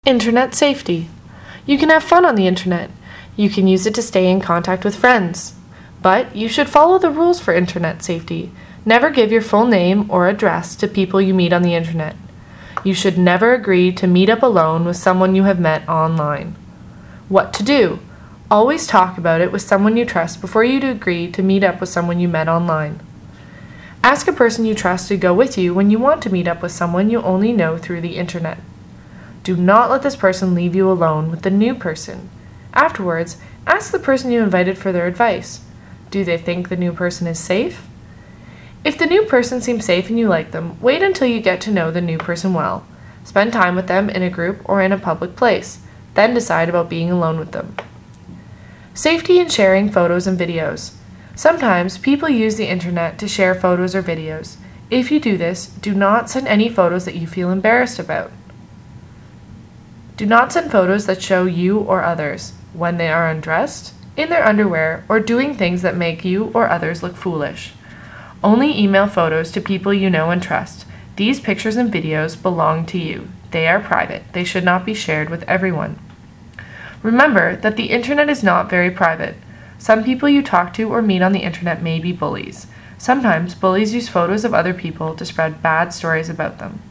Internet safety. You can have fun on the internet. You can use it to stay in contact with friends. But you should follow the rules for internet safety. Never give your full name or address to people you meet on the internet. You should never agree to meet up alone with someone you have met online. What to do? Always talk about it with someone you trust before you agree to meet up with someone you met online. Ask a person you trust to go with you when you want to meet up with someone you only know through the internet. Do not let this person leave you alone with the new person. Afterwards, ask the person you invited for their advice. Do they think the new person is safe? If the new person seems safe and you like them, wait until you get to know the new person well. Spend time with them in a group or in a public place. Then decide about being alone with them. Safety in sharing photos and videos. Sometimes people use the internet to share photos or videos. If you do this, do not send any photos that you feel embarrassed about. Do not send photos that show you or others when they are undressed, in their underwear, or doing things that make you or others look foolish. Only email photos to people you know and trust. These pictures and videos belong to you. They are private. They should not be shared with everyone. Remember that the internet is not very private. Some people you talk to or meet on the internet may be bullies. Sometimes bullies use photos of other people to spread bad stories about them.